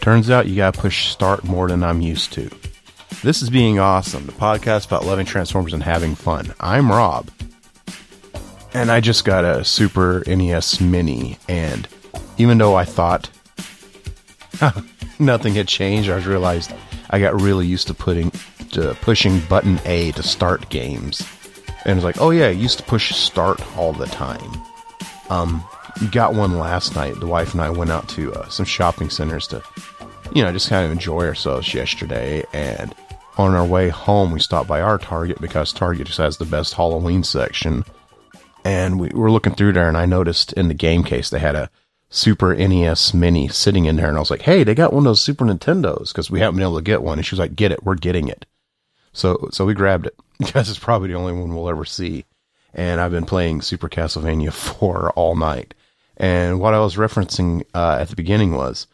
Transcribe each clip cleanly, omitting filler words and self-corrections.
Turns out you gotta push start more than I'm used to. This is Being Awesome, the podcast about loving Transformers and having fun. I'm Rob. And I just got a Super NES Mini, and even though I thought nothing had changed, I realized I got really used to pushing button A to start games. And it's like, oh yeah, I used to push start all the time. Got one last night. The wife and I went out to some shopping centers to, just kind of enjoy ourselves yesterday. And on our way home, we stopped by our Target because Target just has the best Halloween section. And we were looking through there, and I noticed in the game case they had a Super NES Mini sitting in there. And I was like, hey, they got one of those Super Nintendos, because we haven't been able to get one. And she was like, get it, we're getting it. So we grabbed it, because it's probably the only one we'll ever see. And I've been playing Super Castlevania 4 all night. And what I was referencing at the beginning was,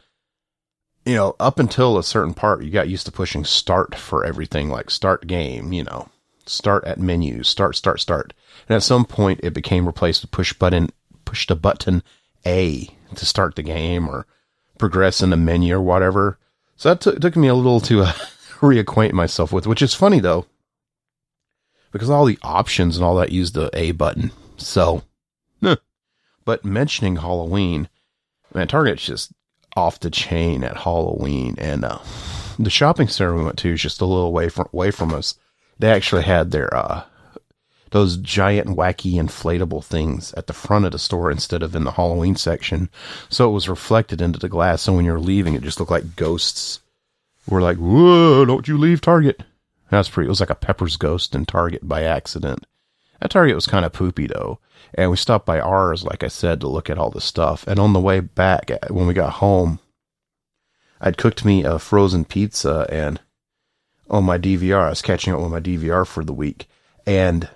up until a certain part, you got used to pushing start for everything, like start game, start at menu, start. And at some point, it became replaced with push the button A to start the game or progress in the menu or whatever. So that took me a little to reacquaint myself with, which is funny though, because all the options and all that use the A button. So, but mentioning Halloween, man, Target's just off the chain at Halloween. And the shopping center we went to is just a little away from us. They actually had their those giant wacky inflatable things at the front of the store instead of in the Halloween section. So it was reflected into the glass. So when you're leaving, it just looked like ghosts were like, whoa, don't you leave Target. It was like a Pepper's Ghost in Target by accident. That Target was kind of poopy though. And we stopped by ours, like I said, to look at all the stuff. And on the way back, when we got home, I'd cooked me a frozen pizza, and on my DVR, I was catching up with my DVR for the week. And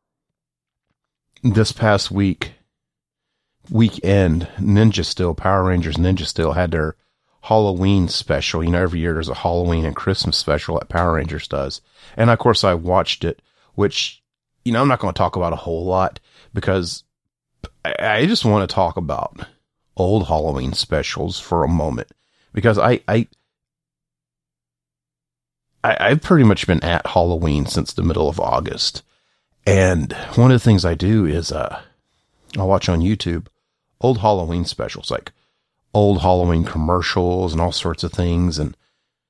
this past weekend, Power Rangers Ninja Steel had their Halloween special. Every year there's a Halloween and Christmas special that Power Rangers does. And of course I watched it, which, I'm not going to talk about a whole lot because I just want to talk about old Halloween specials for a moment, because I've pretty much been at Halloween since the middle of August. And one of the things I do is, I'll watch on YouTube old Halloween specials, like old Halloween commercials and all sorts of things. And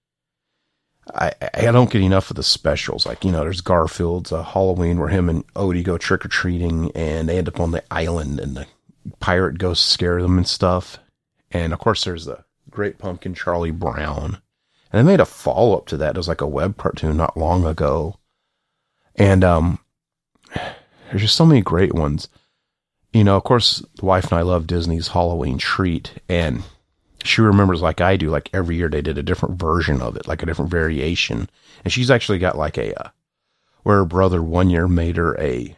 I don't get enough of the specials. Like, there's Garfield's Halloween where him and Odie go trick-or-treating and they end up on the island and the pirate ghosts scare them and stuff. And of course there's the Great Pumpkin Charlie Brown. And they made a follow-up to that. It was like a web cartoon not long ago. And there's just so many great ones. Of course, the wife and I love Disney's Halloween Treat, and she remembers, like I do, like every year they did a different version of it, like a different variation. And she's actually got like where her brother one year made her a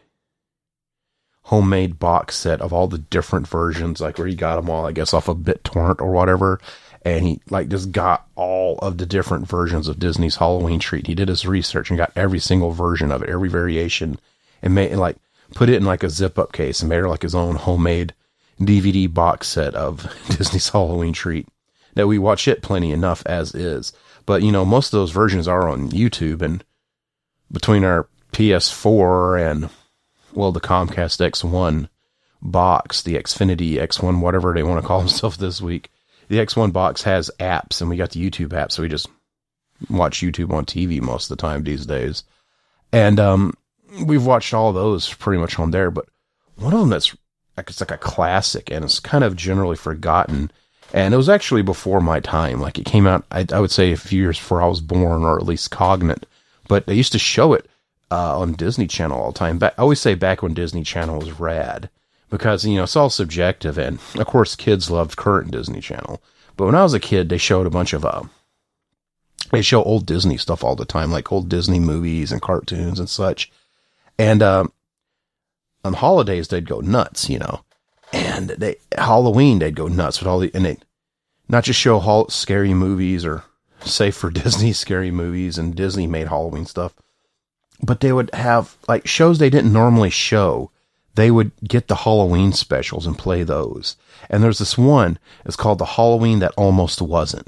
homemade box set of all the different versions, like where he got them all, I guess, off of BitTorrent or whatever. And he just got all of the different versions of Disney's Halloween Treat. He did his research and got every single version of it, every variation, and put it in like a zip-up case and made her like his own homemade DVD box set of Disney's Halloween Treat. That we watch it plenty enough as is. But, most of those versions are on YouTube, and between our PS4 and, the Comcast X1 box, the Xfinity X1, whatever they want to call themselves this week, the X1 box has apps, and we got the YouTube app, so we just watch YouTube on TV most of the time these days. And, we've watched all those pretty much on there, but one of them it's like a classic, and it's kind of generally forgotten, and it was actually before my time. Like, it came out, I would say, a few years before I was born, or at least cognate, but they used to show it on Disney Channel all the time. I always say back when Disney Channel was rad, because, it's all subjective, and of course kids loved current Disney Channel, but when I was a kid, they showed a bunch of they show old Disney stuff all the time, like old Disney movies and cartoons and such. And on holidays, they'd go nuts, and Halloween, they'd go nuts with and they not just show scary movies, or say for Disney scary movies and Disney made Halloween stuff, but they would have like shows they didn't normally show. They would get the Halloween specials and play those. And there's this one, it's called The Halloween That Almost Wasn't.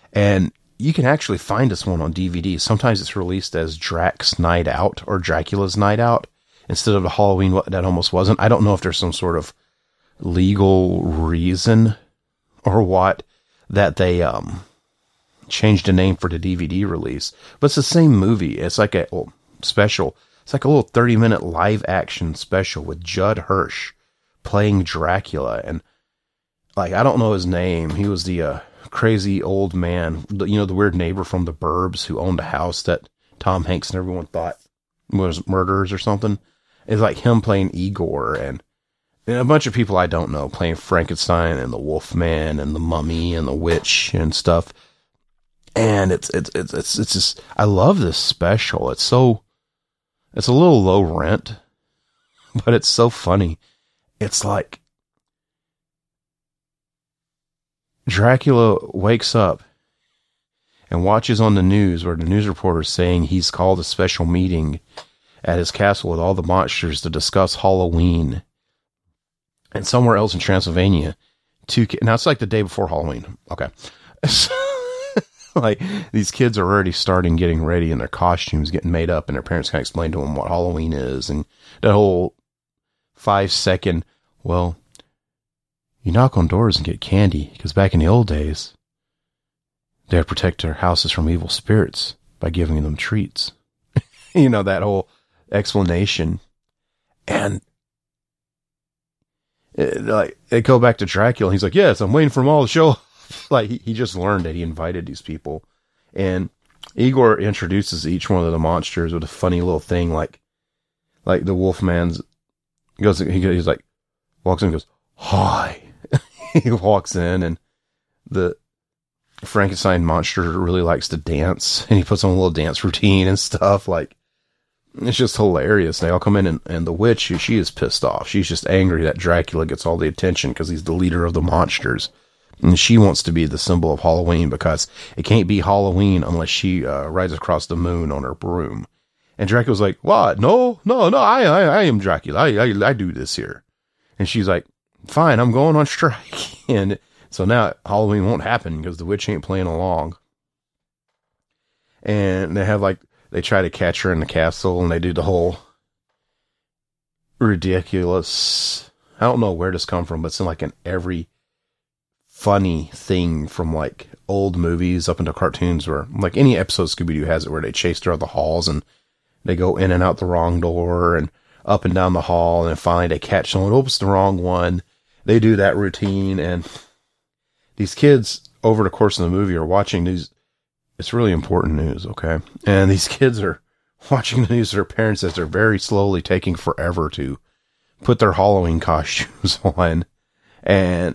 And you can actually find this one on DVD. Sometimes it's released as Drax Night Out or Dracula's Night Out instead of the Halloween that almost wasn't. I don't know if there's some sort of legal reason or what that they changed the name for the DVD release. But it's the same movie. It's like a special. It's like a little 30-minute live action special with Judd Hirsch playing Dracula. And like, I don't know his name. He was the crazy old man, the weird neighbor from The Burbs who owned a house that Tom Hanks and everyone thought was murderers or something. It's like him playing Igor and a bunch of people I don't know playing Frankenstein and the Wolfman and the Mummy and the Witch and stuff. And it's just, I love this special. It's a little low rent, but it's so funny. It's like Dracula wakes up and watches on the news where the news reporter is saying he's called a special meeting at his castle with all the monsters to discuss Halloween. And somewhere else in Transylvania, now it's like the day before Halloween. Okay. Like, these kids are already starting getting ready and their costumes getting made up, and their parents kind of explain to them what Halloween is. And that whole 5-second, well, you knock on doors and get candy, because back in the old days, they would protect their houses from evil spirits by giving them treats. That whole explanation. And they go back to Dracula, and he's like, yes, I'm waiting for them all to show up. Like, he just learned that he invited these people. And Igor introduces each one of the monsters with a funny little thing, like the Wolfman's he's like, walks in and goes, hi. He walks in, and the Frankenstein monster really likes to dance, and he puts on a little dance routine and stuff. Like, it's just hilarious. They all come in, and the witch, she is pissed off. She's just angry that Dracula gets all the attention because he's the leader of the monsters. And she wants to be the symbol of Halloween because it can't be Halloween unless she rides across the moon on her broom. And Dracula's like, what? No, I am Dracula. I do this here. And she's like, fine, I'm going on strike. And so now Halloween won't happen because the witch ain't playing along. And they try to catch her in the castle, and they do the whole ridiculous, I don't know where this come from, but it's in every funny thing from old movies up into cartoons, where any episode of Scooby-Doo has it, where they chase through the halls and they go in and out the wrong door and up and down the hall, and then finally they catch someone, opens the wrong one. They do that routine, and these kids over the course of the movie are watching news. It's really important news, okay? And these kids are watching the news with their parents as they're very slowly taking forever to put their Halloween costumes on, and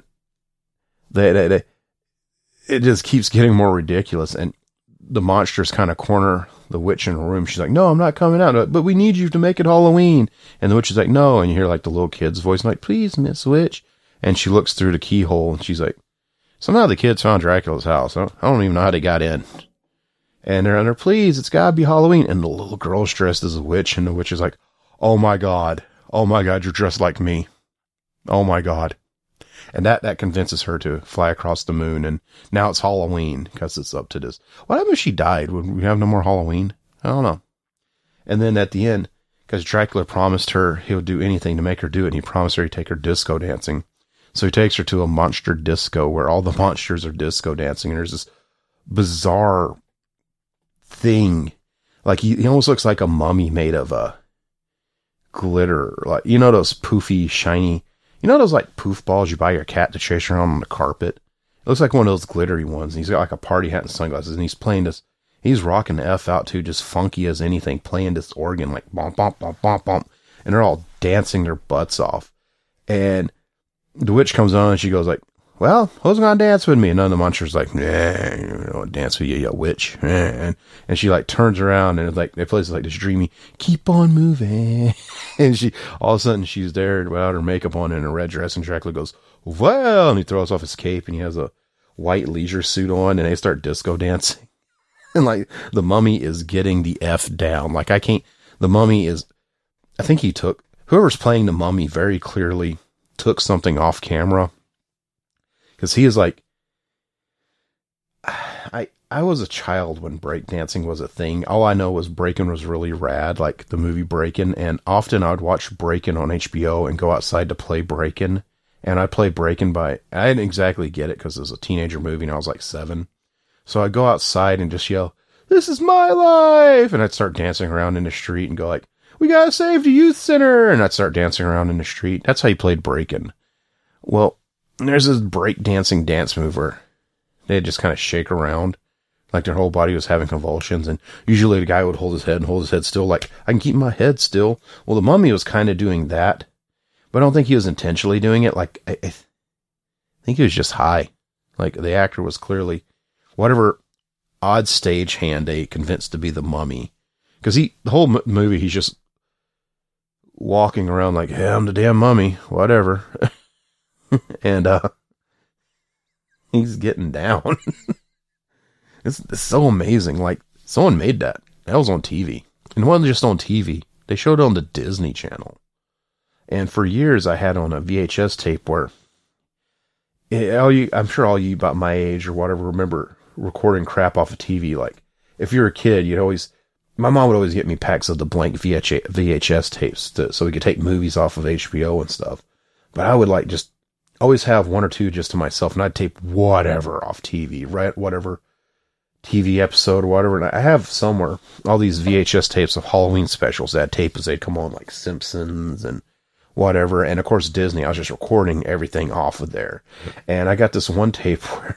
it just keeps getting more ridiculous. And the monsters kind of corner the witch in a room. She's like, no, I'm not coming out, but we need you to make it Halloween. And the witch is like, no. And you hear the little kid's voice, like, please, Miss Witch. And she looks through the keyhole, and she's like, somehow the kids found Dracula's house. I don't even know how they got in. And they're under, please, it's gotta be Halloween. And the little girl's dressed as a witch, and the witch is like, oh my God, you're dressed like me. Oh my God. And that convinces her to fly across the moon, and now it's Halloween because it's up to this. What happened if she died? Would we have no more Halloween? I don't know. And then at the end, because Dracula promised her he would do anything to make her do it, and he promised her he'd take her disco dancing. So he takes her to a monster disco where all the monsters are disco dancing, and there's this bizarre thing. He almost looks like a mummy made of glitter. Those poofy, shiny, those poof balls you buy your cat to chase around on the carpet? It looks like one of those glittery ones. And he's got a party hat and sunglasses, and he's playing this. He's rocking the F out too, just funky as anything, playing this organ bump, bump, bump, bump, bump. And they're all dancing their butts off. And the witch comes on, and she goes well, who's gonna dance with me? And none of the monsters nah, you don't dance with you witch. And she turns around, and they play this dreamy, keep on moving. And she, all of a sudden, she's there without her makeup on and a red dress, and Dracula goes, well, and he throws off his cape, and he has a white leisure suit on, and they start disco dancing. And the mummy is getting the F down. The mummy is, I think whoever's playing the mummy very clearly took something off camera. Because he is I I was a child when breakdancing was a thing. All I know was Breakin' was really rad, like the movie Breakin', and often I would watch Breakin' on HBO and go outside to play Breakin'. And I played Breakin' I didn't exactly get it because it was a teenager movie and I was like 7. So I'd go outside and just yell, "This is my life!" And I'd start dancing around in the street and go like, "We gotta save the youth center!" And I'd start dancing around in the street. That's how you played Breakin'. Well, there's this breakdancing dance move where they'd just kind of shake around like their whole body was having convulsions, and usually the guy would hold his head still, like, "I can keep my head still." Well, the Mummy was kind of doing that, but I don't think he was intentionally doing it. Like, I think he was just high. Like, the actor was clearly whatever odd stage hand they convinced to be the Mummy, because the whole movie he's just walking around like, "Hey, I'm the damn mummy," whatever. And he's getting down. It's so amazing. Like, someone made that. That was on TV. And it wasn't just on TV. They showed it on the Disney Channel. And for years, I had on a VHS tape where I'm sure all you about my age or whatever remember recording crap off of TV. Like, if you're a kid, my mom would always get me packs of the blank VHS tapes so we could take movies off of HBO and stuff. But I would like just always have one or two just to myself, and I'd tape whatever off TV, right? Whatever TV episode or whatever. And I have somewhere all these VHS tapes of Halloween specials that tape as they'd come on, like Simpsons and whatever. And of course, Disney, I was just recording everything off of there. And I got this one tape where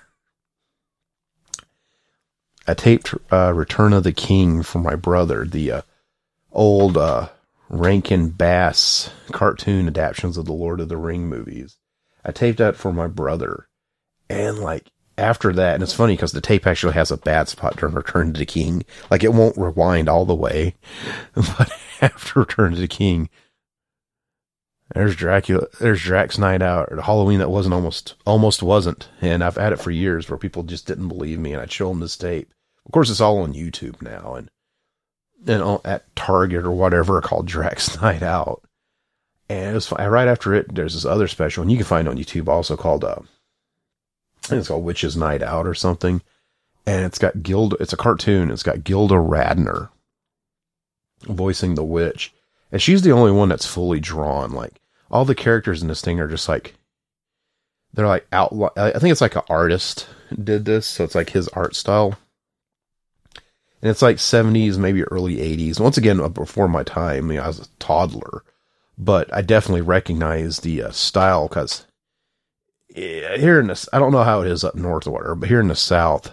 I taped Return of the King for my brother, the old Rankin Bass cartoon adaptations of the Lord of the Ring movies. I taped that for my brother. And like, after that, and it's funny because the tape actually has a bad spot during Return to the King. Like, it won't rewind all the way. But after Return to the King, there's Dracula, there's Drax Night Out, or the Halloween that almost wasn't. And I've had it for years where people just didn't believe me, and I'd show them this tape. Of course, it's all on YouTube now, and at Target or whatever, called Drax Night Out. And it was right after it, there's this other special, and you can find it on YouTube also, called I think it's called Witch's Night Out or something. And it's got it's a cartoon. It's got Gilda Radner voicing the witch. And she's the only one that's fully drawn. Like, all the characters in this thing are just like, they're like outline. I think it's like an artist did this. So it's like his art style. And it's like 70s, maybe early 80s. Once again, before my time. I was a toddler. But I definitely recognize the style because here in this, I don't know how it is up north or whatever, but here in the South,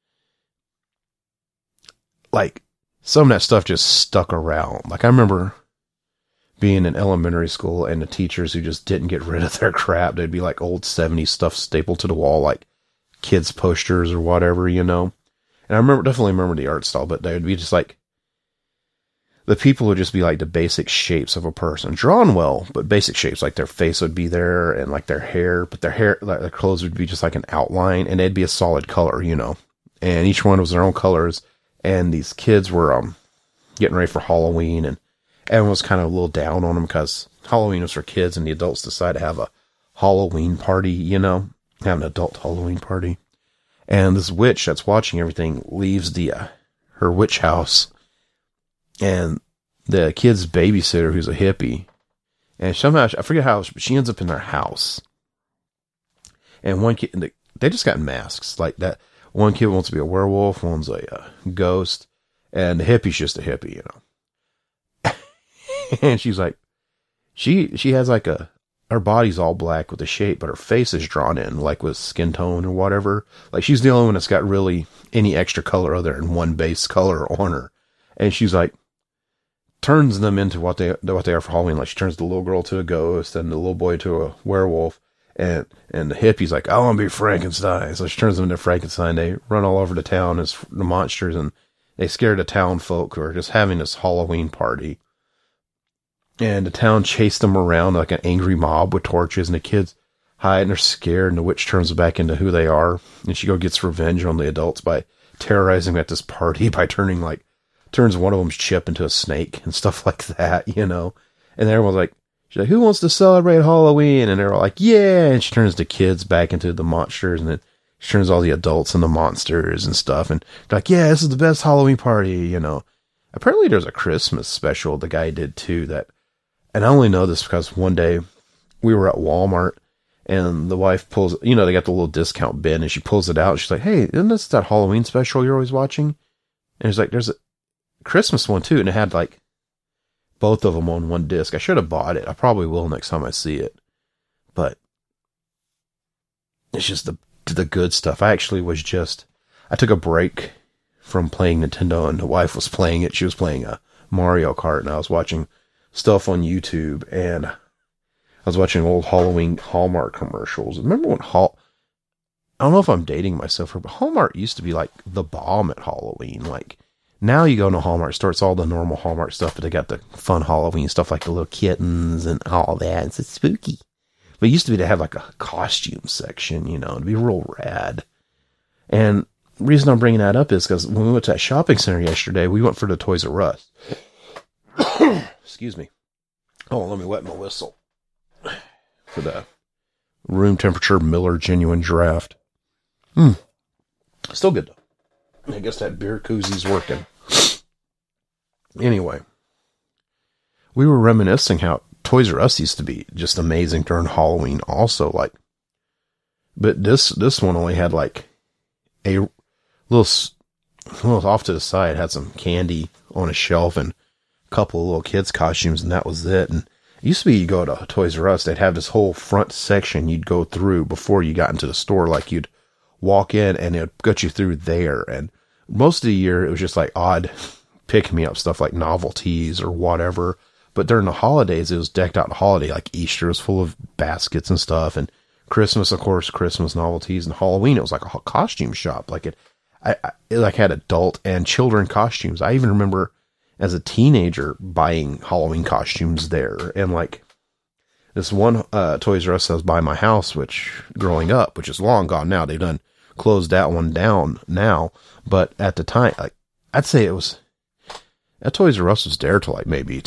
like, some of that stuff just stuck around. Like, I remember being in elementary school and the teachers who just didn't get rid of their crap. They'd be like old 70s stuff stapled to the wall, like kids posters or whatever, And I definitely remember the art style, but they would be just like, the people would just be like the basic shapes of a person, drawn well, but basic shapes, like their face would be there and like their hair, but their clothes would be just like an outline, and they'd be a solid color, and each one was their own colors. And these kids were getting ready for Halloween, and everyone was kind of a little down on them because Halloween was for kids, and the adults decided to have a Halloween party, have an adult Halloween party. And this witch that's watching everything leaves her witch house. And the kid's babysitter, who's a hippie, and somehow, I forget how, but she ends up in their house. And one kid, they just got masks. Like that, one kid wants to be a werewolf, one's a ghost, and the hippie's just a hippie, And she's like, she has like her body's all black with a shape, but her face is drawn in, like with skin tone or whatever. Like, she's the only one that's got really any extra color other than one base color on her. And she's like, turns them into what they are for Halloween. Like, she turns the little girl to a ghost and the little boy to a werewolf, and the hippie's like, "I want to be Frankenstein." So she turns them into Frankenstein. They run all over the town as the monsters, and they scare the town folk who are just having this Halloween party. And the town chased them around like an angry mob with torches, and the kids hide and they're scared, and the witch turns them back into who they are, and she gets revenge on the adults by terrorizing them at this party by turns one of them's chip into a snake and stuff like that, And everyone's like, she's like, "Who wants to celebrate Halloween?" And they're all like, "Yeah." And she turns the kids back into the monsters, and then She turns all the adults into monsters and stuff. And they're like, yeah, this is the best Halloween party, you know. Apparently there's a Christmas special the guy did too that, and I only know this because one day we were at Walmart and the wife pulls, you know, they got the little discount bin and she pulls it out. And she's like, hey, isn't this that Halloween special you're always watching? And it's like, there's a Christmas one too. And it had like both of them on one disc. I should have bought it. I probably will next time I see it. But it's just the good stuff. I took a break from playing Nintendo and the wife was playing it. She was playing a Mario Kart and I was watching stuff on YouTube and I was watching old Halloween Hallmark commercials. Remember when I don't know if I'm dating myself here, but Hallmark used to be like the bomb at Halloween. Like now you go into a Hallmark store, it's all the normal Hallmark stuff, but they got the fun Halloween stuff like the little kittens and all that. It's spooky. But it used to be to have like a costume section, you know, it'd be real rad. And the reason I'm bringing that up is because when we went to that shopping center yesterday, we went for the Toys R Us. Excuse me. Oh, let me wet my whistle. For the room temperature Miller Genuine Draft. Still good though. I guess that beer koozie's working. Anyway. We were reminiscing how Toys R Us used to be just amazing during Halloween also, like, but this one only had like a little off to the side, had some candy on a shelf and a couple of little kids costumes and that was it. And it used to be you go to Toys R Us, they'd have this whole front section you'd go through before you got into the store. Like you'd walk in and it'd get you through there. And most of the year it was just like odd pick me up stuff like novelties or whatever. But during the holidays, it was decked out holiday, like Easter was full of baskets and stuff. And Christmas, of course, Christmas novelties. And Halloween, it was like a costume shop. Like it like had adult and children costumes. I even remember as a teenager buying Halloween costumes there. And like this one Toys R Us that was by my house, which growing up, which is long gone now, they've done closed that one down now. But at the time, like I'd say it was, that Toys R Us was there till like maybe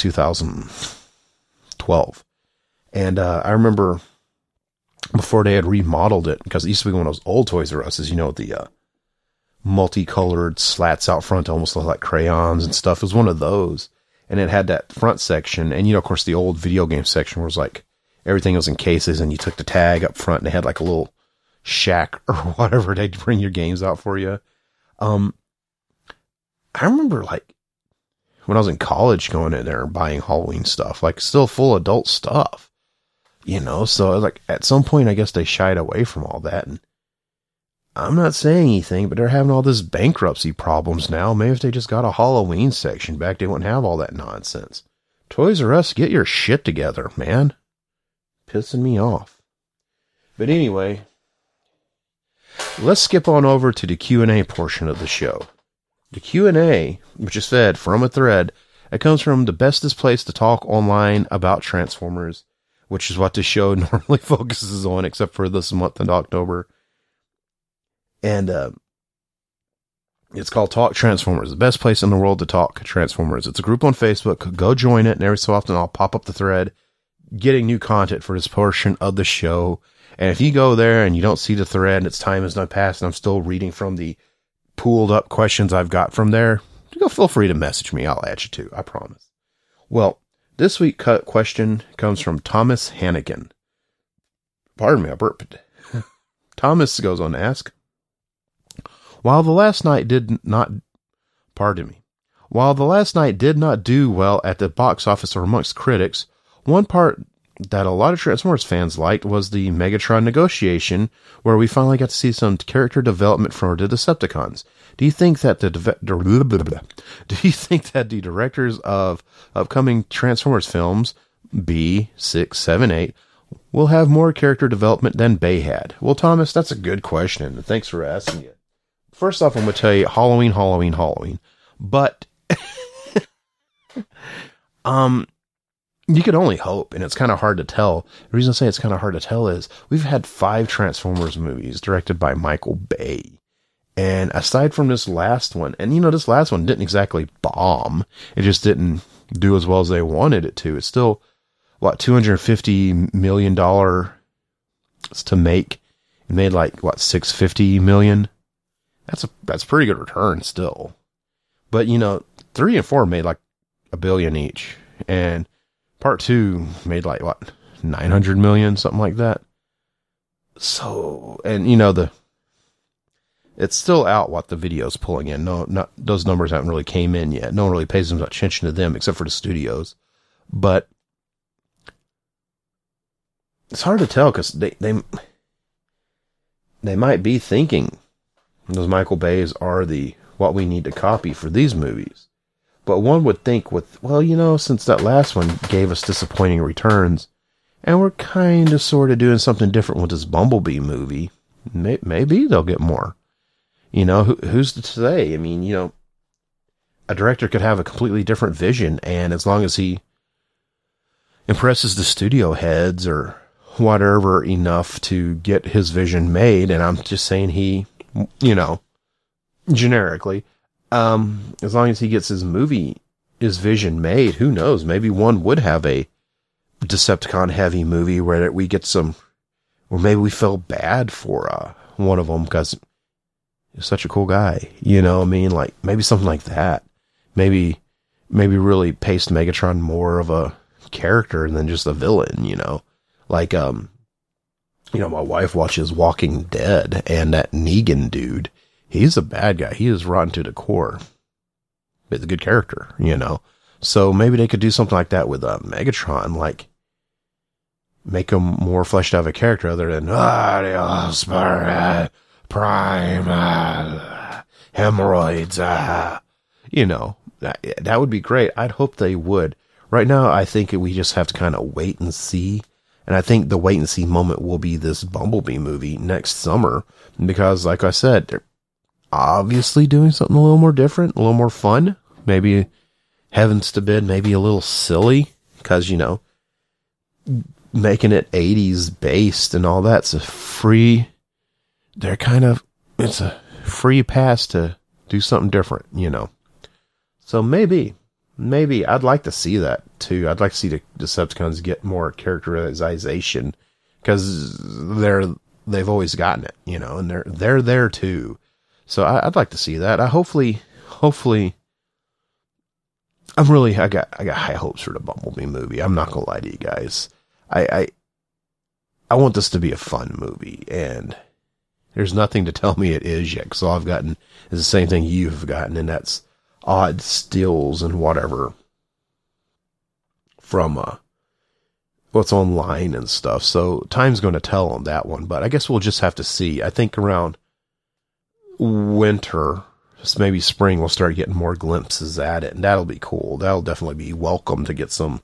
2012. And I remember before they had remodeled it, because it used to be one of those old Toys R Us's, you know, the multicolored slats out front, almost look like crayons and stuff. It was one of those. And it had that front section. And, you know, of course, the old video game section was like everything was in cases and you took the tag up front and they had like a little shack or whatever. They'd bring your games out for you. I remember like when I was in college going in there and buying Halloween stuff, like still full adult stuff, you know? So like at some point, I guess they shied away from all that. And I'm not saying anything, but they're having all this bankruptcy problems now. Maybe if they just got a Halloween section back, they wouldn't have all that nonsense. Toys R Us, get your shit together, man. Pissing me off. But anyway, let's skip on over to the Q&A portion of the show. The Q&A, which is fed from a thread, it comes from the bestest place to talk online about Transformers, which is what this show normally focuses on, except for this month in October. And it's called Talk Transformers, the best place in the world to talk Transformers. It's a group on Facebook. Go join it, and every so often I'll pop up the thread, getting new content for this portion of the show. And if you go there and you don't see the thread, and its time has not passed, and I'm still reading from the pooled up questions I've got from there, go feel free to message me. I'll add you too, I promise. Well, this week's question comes from Thomas Hannigan. Pardon me, I burped. Thomas goes on to ask, While the last night did not do well at the box office or amongst critics, one part that a lot of Transformers fans liked was the Megatron negotiation, where we finally got to see some character development for the Decepticons. Do you think that the directors of upcoming Transformers films, B, 6, 7, 8, will have more character development than Bay had? Well, Thomas, that's a good question, and thanks for asking it. First off, I'm going to tell you Halloween. But, you could only hope, and it's kind of hard to tell. The reason I say it's kind of hard to tell is we've had 5 Transformers movies directed by Michael Bay. And aside from this last one, and you know, this last one didn't exactly bomb. It just didn't do as well as they wanted it to. It's still, $250 million to make It made like, what, 650 million? That's pretty good return still. But, 3 and 4 made like $1 billion each. And part 2 made like, what, 900 million, something like that. So, and it's still out what the video's pulling in. No, not those numbers haven't really came in yet. No one really pays much attention to them except for the studios. But it's hard to tell because they might be thinking those Michael Bays are what we need to copy for these movies. But one would think since that last one gave us disappointing returns, and we're kind of sort of doing something different with this Bumblebee movie, maybe they'll get more. Who's to say? I mean, a director could have a completely different vision, and as long as he impresses the studio heads or whatever enough to get his vision made, and I'm just saying generically, as long as he gets his vision made, who knows? Maybe one would have a Decepticon heavy movie where we get or maybe we feel bad for one of them because he's such a cool guy. Like maybe something like that. Maybe really paste Megatron more of a character than just a villain. Like my wife watches Walking Dead, and that Negan dude, he's a bad guy. He is rotten to the core. It's a good character, So maybe they could do something like that with Megatron, like make him more fleshed out of a character other than Prime hemorrhoids. That would be great. I'd hope they would. Right now, I think we just have to kind of wait and see. And I think the wait and see moment will be this Bumblebee movie next summer. Because, like I said, they're obviously doing something a little more different, a little more fun. Maybe, heavens to bid, maybe a little silly. Because, making it 80s based and all that's a free... it's a free pass to do something different, So maybe I'd like to see that too. I'd like to see the Decepticons get more characterization because they've always gotten it, and they're there too. So I'd like to see that. Hopefully, I got high hopes for the Bumblebee movie. I'm not gonna lie to you guys. I want this to be a fun movie, and there's nothing to tell me it is yet. So all I've gotten is the same thing you've gotten, and that's odd stills and whatever from what's online and stuff. So time's going to tell on that one, but I guess we'll just have to see. I think around winter, maybe spring, we'll start getting more glimpses at it, and that'll be cool. That'll definitely be welcome to get some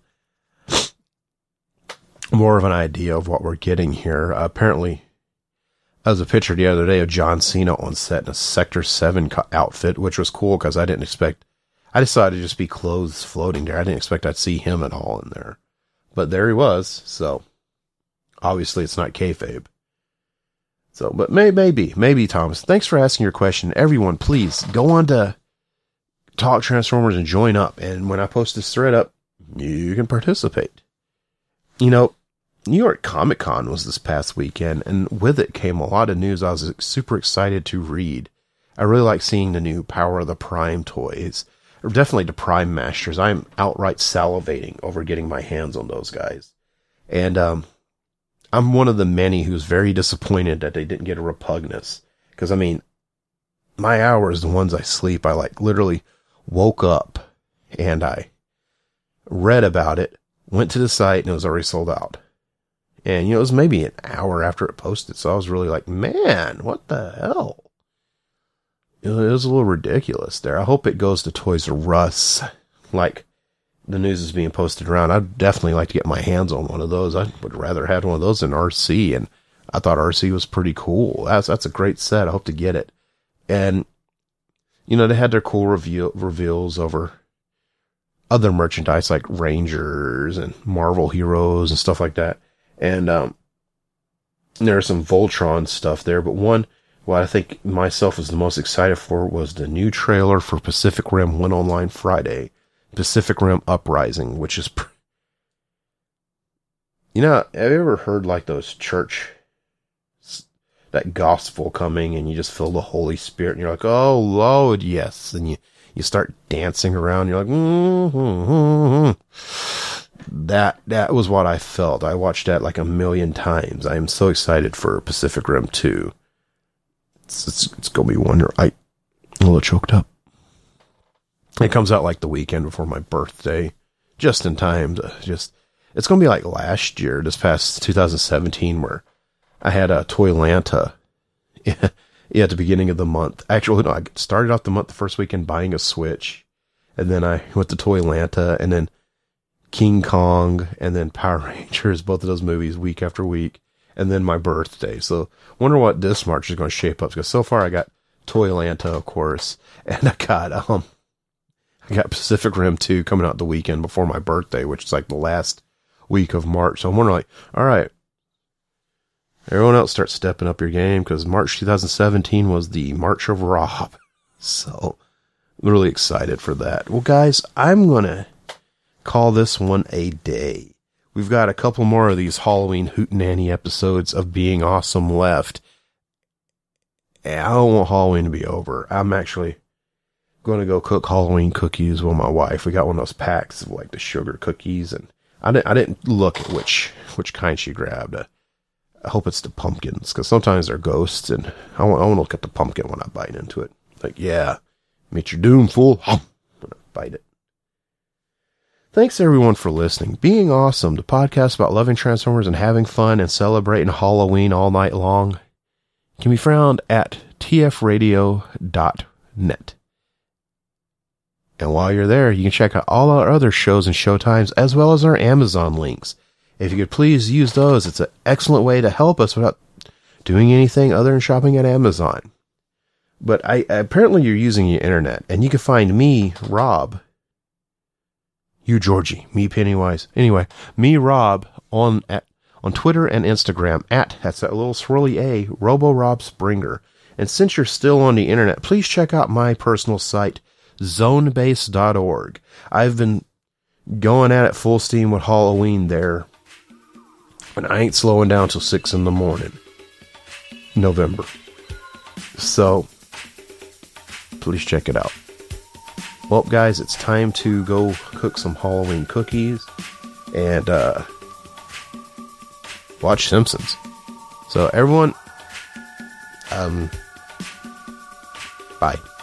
more of an idea of what we're getting here. Apparently, there was a picture the other day of John Cena on set in a Sector 7 outfit, which was cool because I decided to just be clothes floating there. I didn't expect I'd see him at all in there. But there he was, so obviously it's not kayfabe. So, but maybe, Thomas. Thanks for asking your question. Everyone, please go on to Talk Transformers and join up. And when I post this thread up, you can participate. New York Comic Con was this past weekend, and with it came a lot of news I was super excited to read. I really like seeing the new Power of the Prime toys. Or definitely the Prime Masters. I'm outright salivating over getting my hands on those guys. And I'm one of the many who's very disappointed that they didn't get a Repugnus. Because, my hours, the ones I sleep, I literally woke up and I read about it, went to the site, and it was already sold out. And, it was maybe an hour after it posted. So I was really like, man, what the hell? It was a little ridiculous there. I hope it goes to Toys R Us. Like the news is being posted around. I'd definitely like to get my hands on one of those. I would rather have one of those than RC. And I thought RC was pretty cool. That's a great set. I hope to get it. And, they had their cool reveals over other merchandise like Rangers and Marvel Heroes and stuff like that. And there's some Voltron stuff there, but what I think myself was the most excited for was the new trailer for Pacific Rim went online Friday. Pacific Rim Uprising, which is... have you ever heard those church... that gospel coming, and you just feel the Holy Spirit, and you're like, oh Lord, yes. And you start dancing around, you're like, That was what I felt. I watched that like 1,000,000 times. I am so excited for Pacific Rim 2. It's gonna be wonderful. I'm a little choked up. It comes out like the weekend before my birthday, just in time to it's gonna be like last year, this past 2017, where I had a Toylanta at the beginning of the month. Actually, no, I started off the month the first weekend buying a Switch, and then I went to Toylanta, and then King Kong, and then Power Rangers, both of those movies week after week, and then my birthday. So wonder what this March is going to shape up, because so far I got Toylanta, of course, and I got Pacific Rim 2 coming out the weekend before my birthday, which is like the last week of March. So I'm wondering, like, all right, everyone else start stepping up your game, because March 2017 was the March of Rob. So I'm really excited for that. Well, guys, I'm going to call this one a day. We've got a couple more of these Halloween hootenanny episodes of Being Awesome left. And I don't want Halloween to be over. I'm actually going to go cook Halloween cookies with my wife. We got one of those packs of like the sugar cookies, and I didn't look at which kind she grabbed. I hope it's the pumpkins, because sometimes they're ghosts, and I want to look at the pumpkin when I bite into it. Like, yeah, meet your doom, fool. I'm going to bite it. Thanks everyone for listening. Being Awesome, the podcast about loving Transformers and having fun and celebrating Halloween all night long, can be found at tfradio.net. And while you're there, you can check out all our other shows and showtimes, as well as our Amazon links. If you could please use those, it's an excellent way to help us without doing anything other than shopping at Amazon. But apparently you're using your internet, and you can find me, Rob, you, Georgie, me, Pennywise. Anyway, me, Rob, on Twitter and Instagram that's that little swirly A, Robo-Rob Springer. And since you're still on the internet, please check out my personal site, zonebase.org. I've been going at it full steam with Halloween there, and I ain't slowing down till 6 in the morning, November. So, please check it out. Well, guys, it's time to go cook some Halloween cookies and watch Simpsons. So, everyone, bye.